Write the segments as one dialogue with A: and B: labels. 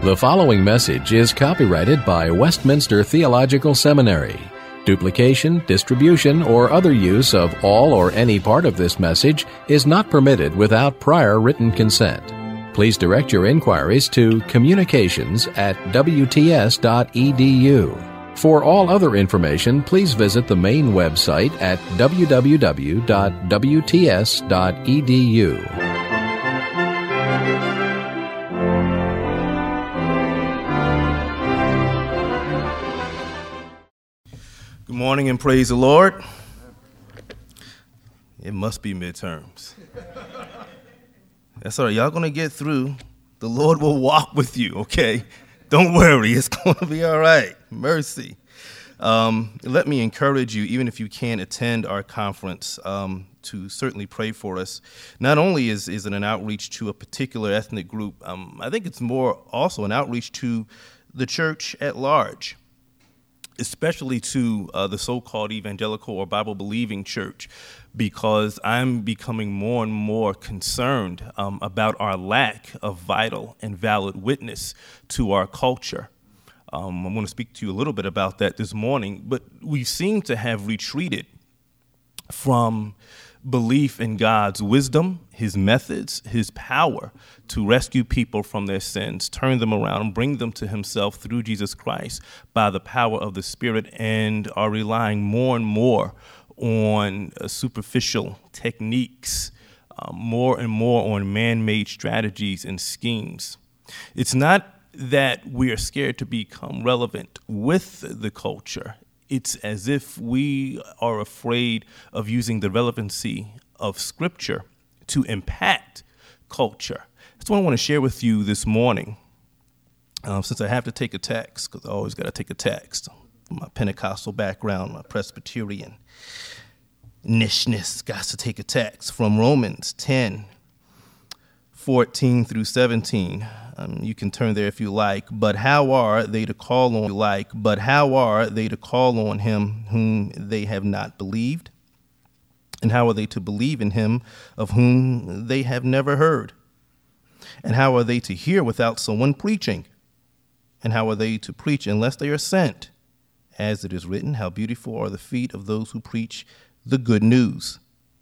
A: The following message is copyrighted by Westminster Theological Seminary. Duplication, distribution, or other use of all or any part of this message is not permitted without prior written consent. Please direct your inquiries to communications@wts.edu. For all other information, please visit the main website at www.wts.edu.
B: Good morning and praise the Lord. It must be midterms. That's all right. Y'all going to get through. The Lord will walk with you, okay? Don't worry. It's going to be all right. Mercy. Let me encourage you, even if you can't attend our conference, to certainly pray for us. Not only is it an outreach to a particular ethnic group, I think it's more also an outreach to the church at large, especially to the so-called evangelical or Bible-believing church, because I'm becoming more and more concerned about our lack of vital and valid witness to our culture. I'm going to speak to you a little bit about that this morning, but we seem to have retreated from belief in God's wisdom, his methods, his power to rescue people from their sins, turn them around, and bring them to himself through Jesus Christ by the power of the Spirit, and are relying more and more on superficial techniques, more and more on man-made strategies and schemes. It's not that we are scared to become relevant with the culture. It's as if we are afraid of using the relevancy of Scripture to impact culture. That's what I want to share with you this morning. Since I have to take a text, because I always got to take a text. My Pentecostal background, my Presbyterian nishness, got to take a text from Romans 10:14 through 17. You can turn there if you like. But how are they to call on him whom they have not believed? And how are they to believe in him of whom they have never heard? And how are they to hear without someone preaching? And how are they to preach unless they are sent? As it is written, how beautiful are the feet of those who preach the good news.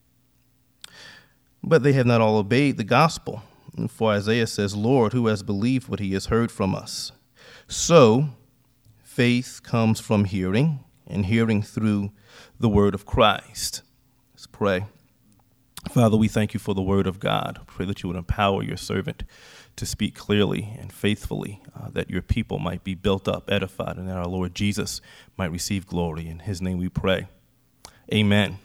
B: But they have not all obeyed the gospel. For Isaiah says, Lord, who has believed what he has heard from us? So faith comes from hearing, and hearing through the word of Christ. Let's pray. Father, we thank you for the word of God. I pray that you would empower your servant to speak clearly and faithfully, that your people might be built up, edified, and that our Lord Jesus might receive glory. In his name we pray. Amen.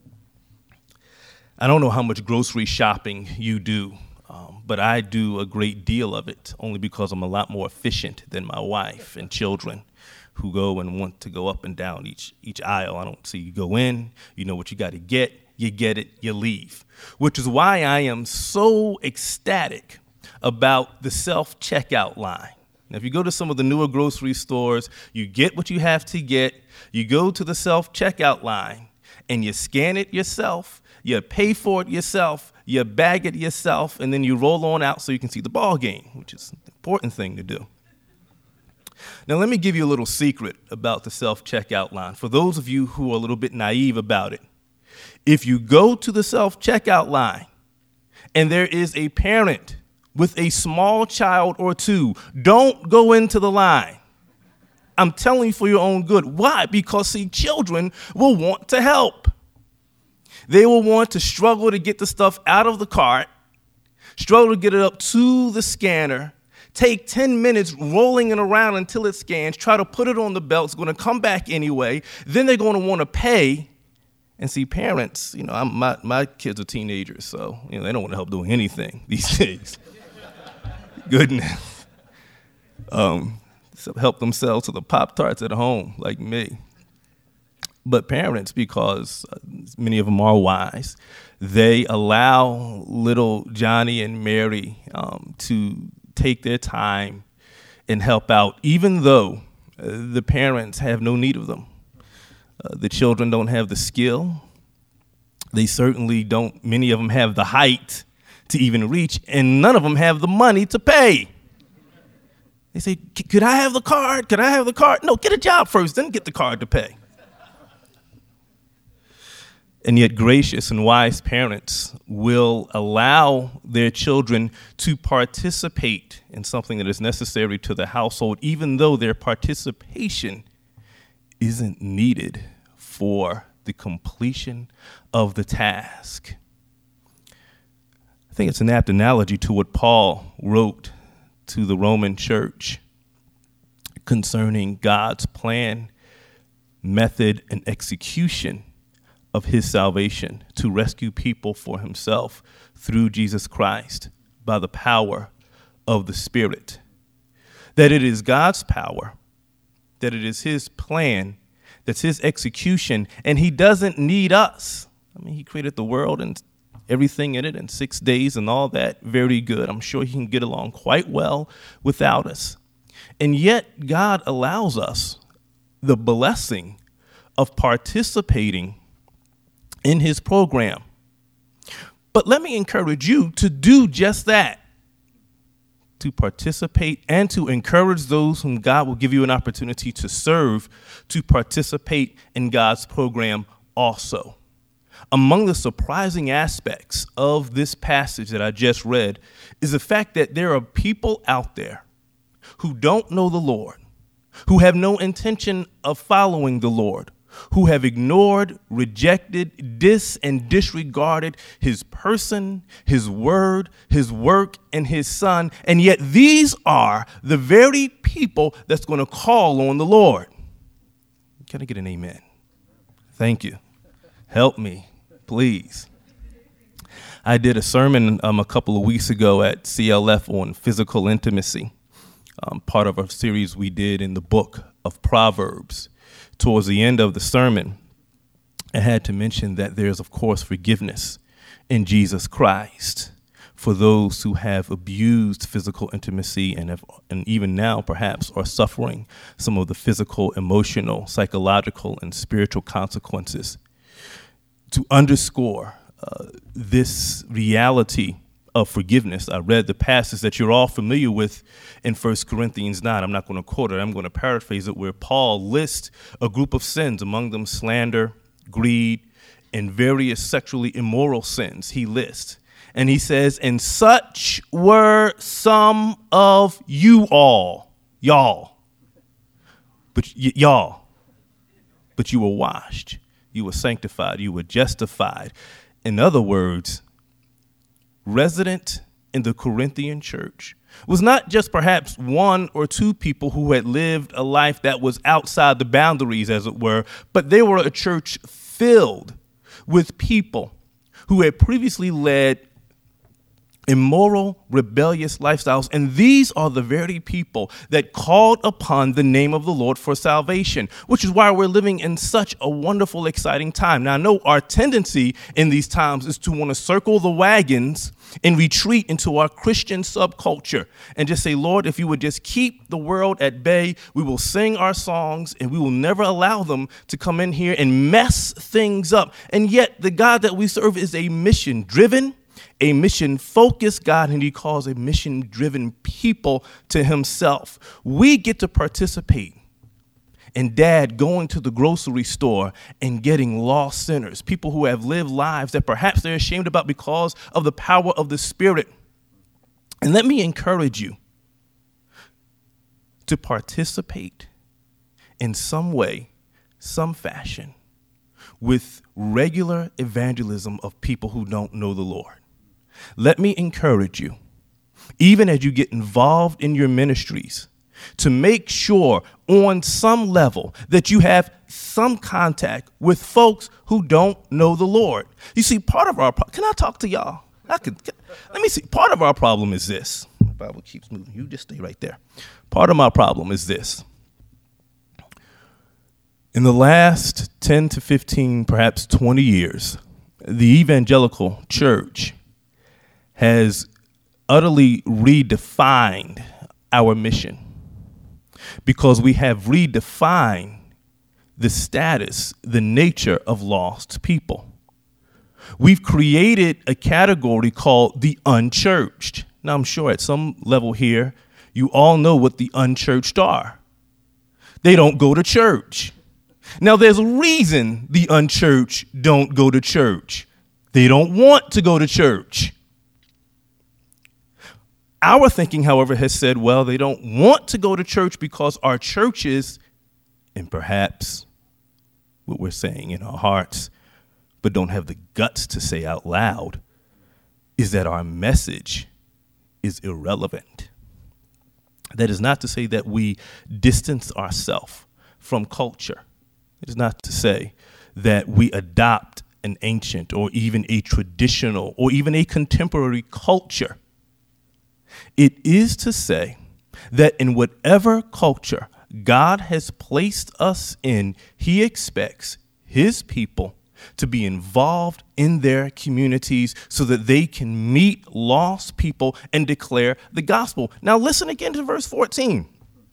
B: I don't know how much grocery shopping you do, but I do a great deal of it, only because I'm a lot more efficient than my wife and children, who go and want to go up and down each aisle. I don't see you go in, you know what you got to get, you get it, you leave, which is why I am so ecstatic about the self-checkout line. Now, if you go to some of the newer grocery stores, you get what you have to get, you go to the self-checkout line, and you scan it yourself, you pay for it yourself, you bag it yourself, and then you roll on out so you can see the ball game, which is an important thing to do. Now, let me give you a little secret about the self-checkout line. For those of you who are a little bit naive about it, if you go to the self-checkout line and there is a parent with a small child or two, don't go into the line. I'm telling you for your own good. Why? Because, see, children will want to help. They will want to struggle to get the stuff out of the cart, struggle to get it up to the scanner, take 10 minutes rolling it around until it scans, try to put it on the belt. It's going to come back anyway. Then they're going to want to pay. And see, parents, my kids are teenagers, so they don't want to help doing anything these days. Goodness. Help themselves to the Pop-Tarts at home, like me. But parents, because many of them are wise, they allow little Johnny and Mary to take their time and help out, even though the parents have no need of them. The children don't have the skill. They certainly don't, many of them have the height to even reach, and none of them have the money to pay. They say, could I have the card? Could I have the card? No, get a job first, then get the card to pay. And yet gracious and wise parents will allow their children to participate in something that is necessary to the household, even though their participation isn't needed for the completion of the task. I think it's an apt analogy to what Paul wrote to the Roman church concerning God's plan, method, and execution of his salvation to rescue people for himself through Jesus Christ by the power of the Spirit. That it is God's power, that it is his plan, that's his execution, and he doesn't need us. I mean, he created the world and everything in it in 6 days and all that. Very good. I'm sure he can get along quite well without us. And yet God allows us the blessing of participating in his program. But let me encourage you to do just that, to participate and to encourage those whom God will give you an opportunity to serve to participate in God's program also. Among the surprising aspects of this passage that I just read is the fact that there are people out there who don't know the Lord, who have no intention of following the Lord, who have ignored, rejected, and disregarded his person, his word, his work, and his son. And yet these are the very people that's going to call on the Lord. Can I get an amen? Thank you. Help me, please. I did a sermon a couple of weeks ago at CLF on physical intimacy, part of a series we did in the book of Proverbs. Towards the end of the sermon, I had to mention that there's, of course, forgiveness in Jesus Christ for those who have abused physical intimacy and even now perhaps are suffering some of the physical, emotional, psychological, and spiritual consequences. To underscore this reality of forgiveness, I read the passage that you're all familiar with in 1 Corinthians 9. I'm not going to quote it. I'm going to paraphrase it, where Paul lists a group of sins, among them slander, greed, and various sexually immoral sins he lists. And he says, and such were some of you all, y'all. But y'all, but you were washed, you were sanctified, you were justified. In other words, resident in the Corinthian church was not just perhaps one or two people who had lived a life that was outside the boundaries, as it were, but they were a church filled with people who had previously led immoral, rebellious lifestyles. And these are the very people that called upon the name of the Lord for salvation, which is why we're living in such a wonderful, exciting time. Now, I know our tendency in these times is to want to circle the wagons and retreat into our Christian subculture and just say, Lord, if you would just keep the world at bay, we will sing our songs and we will never allow them to come in here and mess things up. And yet the God that we serve is a mission-driven, a mission-focused God, and he calls a mission-driven people to himself. We get to participate in Dad going to the grocery store and getting lost sinners, people who have lived lives that perhaps they're ashamed about because of the power of the Spirit. And let me encourage you to participate in some way, some fashion, with regular evangelism of people who don't know the Lord. Let me encourage you, even as you get involved in your ministries, to make sure on some level that you have some contact with folks who don't know the Lord. You see, part of our can I talk to y'all? Let me see. Part of our problem is this. The Bible keeps moving. You just stay right there. Part of my problem is this. In the last 10 to 15, perhaps 20 years, the evangelical church has utterly redefined our mission because we have redefined the status, the nature of lost people. We've created a category called the unchurched. Now, I'm sure at some level here, You all know what the unchurched are. They don't go to church. Now, there's a reason the unchurched don't go to church. They don't want to go to church. Our thinking, however, has said, well, they don't want to go to church because our churches, and perhaps what we're saying in our hearts, but don't have the guts to say out loud, is that our message is irrelevant. That is not to say that we distance ourselves from culture. It is not to say that we adopt an ancient or even a traditional or even a contemporary culture. It is to say that in whatever culture God has placed us in, he expects his people to be involved in their communities so that they can meet lost people and declare the gospel. Now listen again to verse 14.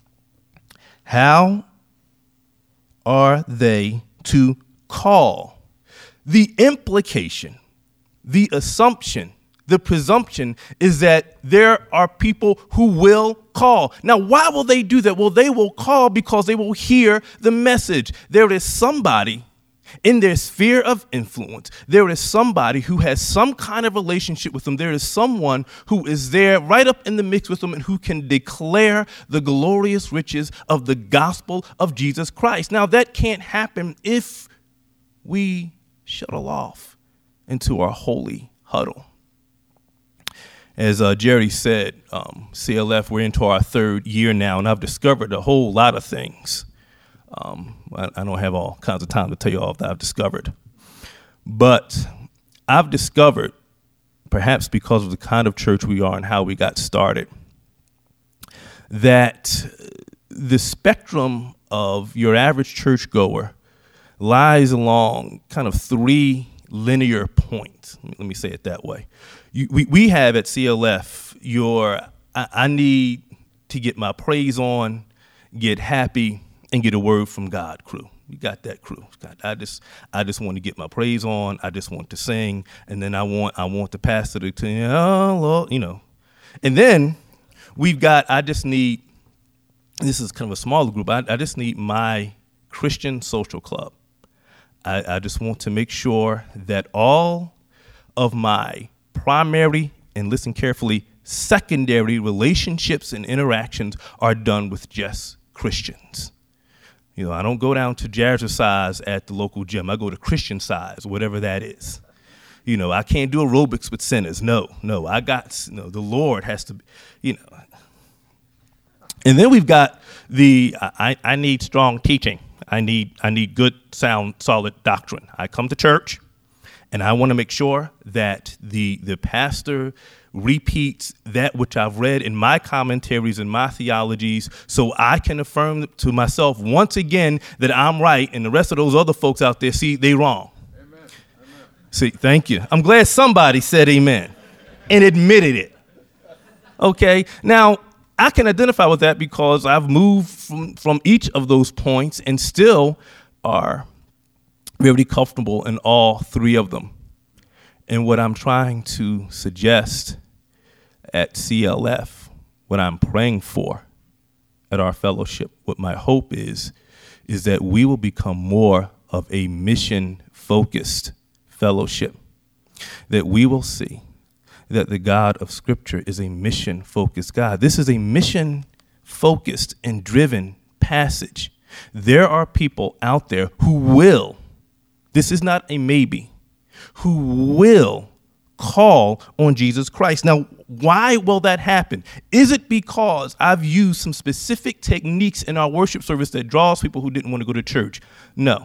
B: How are they to call? The implication, the assumption, the presumption is that there are people who will call. Now, why will they do that? Well, they will call because they will hear the message. There is somebody in their sphere of influence. There is somebody who has some kind of relationship with them. There is someone who is there right up in the mix with them and who can declare the glorious riches of the gospel of Jesus Christ. Now, that can't happen if we shuttle off into our holy huddle. As Jerry said, CLF, we're into our third year now, and I've discovered a whole lot of things. I don't have all kinds of time to tell you all that I've discovered. But I've discovered, perhaps because of the kind of church we are and how we got started, that the spectrum of your average churchgoer lies along kind of three linear points. Let me say it that way. We have at CLF I need to get my praise on, get happy, and get a word from God crew. We got that crew. I just want to get my praise on. I just want to sing, and then I want the pastor to tell you, oh Lord, you know. And then we've got. I just need. This is kind of a smaller group. I just need my Christian social club. I just want to make sure that all of my primary, and listen carefully, secondary relationships and interactions are done with just Christians. You know, I don't go down to jazzercise at the local gym. I go to Christian size, whatever that is. You know, I can't do aerobics with sinners. No, the Lord has to, you know. And then we've got I need strong teaching. I need good, sound, solid doctrine. I come to church, and I want to make sure that the pastor repeats that which I've read in my commentaries and my theologies, so I can affirm to myself once again that I'm right, and the rest of those other folks out there, see, they wrong. Amen. See, thank you. I'm glad somebody said amen and admitted it. Okay, now I can identify with that because I've moved from each of those points and still are very comfortable in all three of them. And what I'm trying to suggest at CLF, what I'm praying for at our fellowship, what my hope is that we will become more of a mission-focused fellowship, that we will see that the God of Scripture is a mission-focused God. This is a mission-focused and driven passage. There are people out there who will, this is not a maybe, who will call on Jesus Christ. Now, why will that happen? Is it because I've used some specific techniques in our worship service that draws people who didn't want to go to church? No.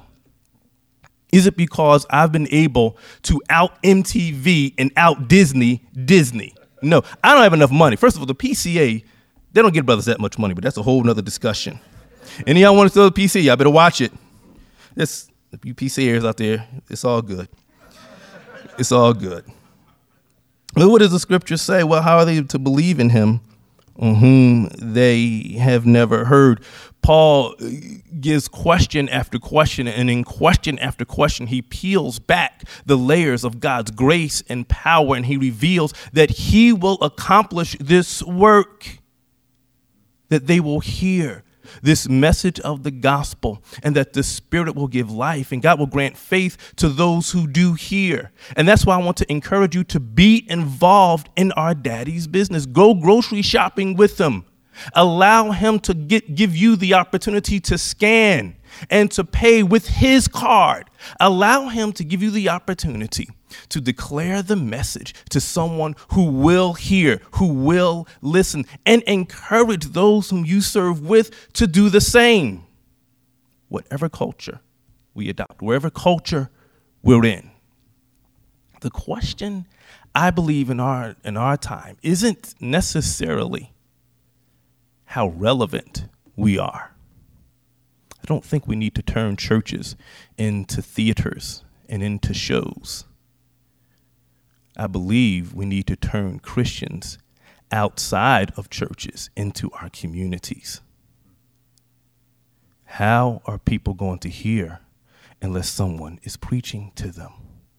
B: Is it because I've been able to out MTV and out Disney? No, I don't have enough money. First of all, the PCA, they don't give brothers that much money, but that's a whole nother discussion. Any of y'all want to sell the PCA, y'all better watch it. This, you PCAers out there, it's all good. It's all good. But what does the scripture say? Well, how are they to believe in him on whom they have never heard? Paul gives question after question, and in question after question, he peels back the layers of God's grace and power, and he reveals that he will accomplish this work. that they will hear this message of the gospel, and that the Spirit will give life and God will grant faith to those who do hear. And that's why I want to encourage you to be involved in our Daddy's business. Go grocery shopping with him. Allow him to give you the opportunity to scan and to pay with his card. Allow him to give you the opportunity to declare the message to someone who will hear, who will listen, and encourage those whom you serve with to do the same. Whatever culture we adopt, wherever culture we're in. The question, I believe, in our time isn't necessarily how relevant we are. I don't think we need to turn churches into theaters and into shows. I believe we need to turn Christians outside of churches into our communities. How are people going to hear unless someone is preaching to them?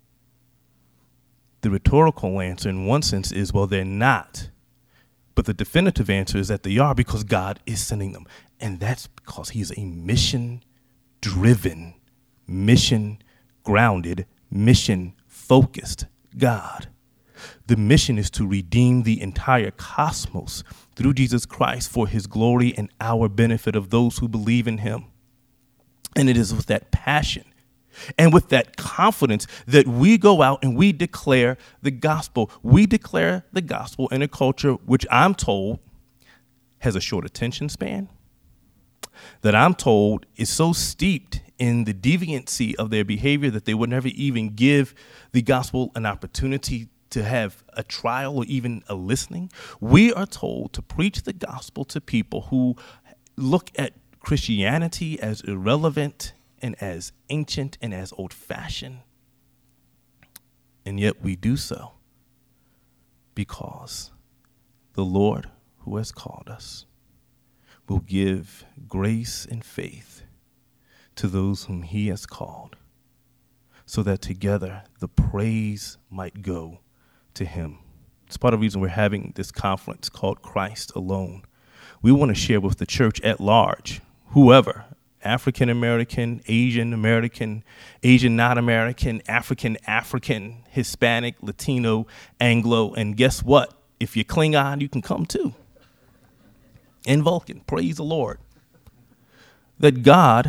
B: The rhetorical answer in one sense is, well, they're not. But the definitive answer is that they are, because God is sending them. And that's because he's a mission-driven, mission-grounded, mission-focused God. The mission is to redeem the entire cosmos through Jesus Christ for his glory and our benefit of those who believe in him. And it is with that passion and with that confidence that we go out and we declare the gospel. We declare the gospel in a culture which I'm told has a short attention span, that I'm told is so steeped in the deviancy of their behavior that they would never even give the gospel an opportunity to have a trial or even a listening. We are told to preach the gospel to people who look at Christianity as irrelevant and as ancient and as old-fashioned. And yet we do so because the Lord who has called us will give grace and faith to those whom he has called, so that together the praise might go to him. It's part of the reason we're having this conference called Christ Alone. We want to share with the church at large, whoever, African American, Asian American, Asian not American, African, Hispanic, Latino, Anglo, and guess what? If you're Klingon, you can come too. And Vulcan, praise the Lord. That God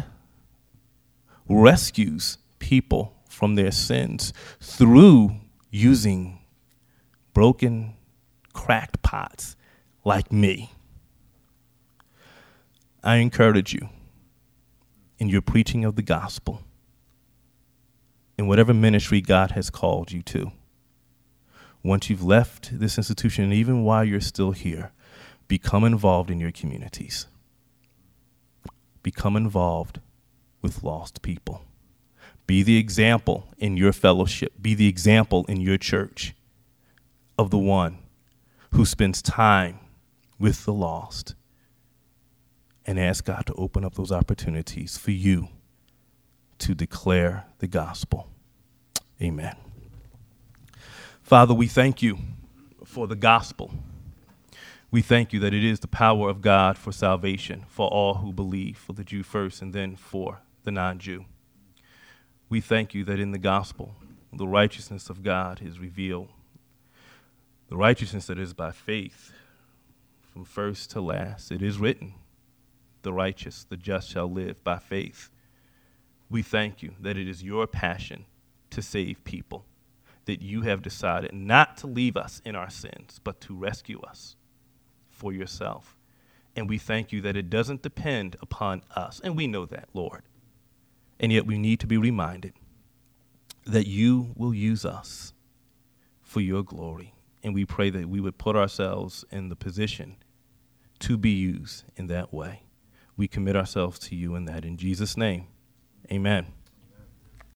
B: rescues people from their sins through using broken, cracked pots like me. I encourage you in your preaching of the gospel, in whatever ministry God has called you to. Once you've left this institution, and even while you're still here, become involved in your communities. Become involved with lost people. Be the example in your fellowship. Be the example in your church of the one who spends time with the lost, and ask God to open up those opportunities for you to declare the gospel. Amen. Father, we thank you for the gospel. We thank you that it is the power of God for salvation for all who believe, for the Jew first and then for the non-Jew. We thank you that in the gospel, the righteousness of God is revealed, the righteousness that is by faith from first to last. It is written, the righteous, the just shall live by faith. We thank you that it is your passion to save people, that you have decided not to leave us in our sins, but to rescue us for yourself. And we thank you that it doesn't depend upon us. And we know that, Lord. And yet we need to be reminded that you will use us for your glory. And we pray that we would put ourselves in the position to be used in that way. We commit ourselves to you in that. In Jesus' name, amen.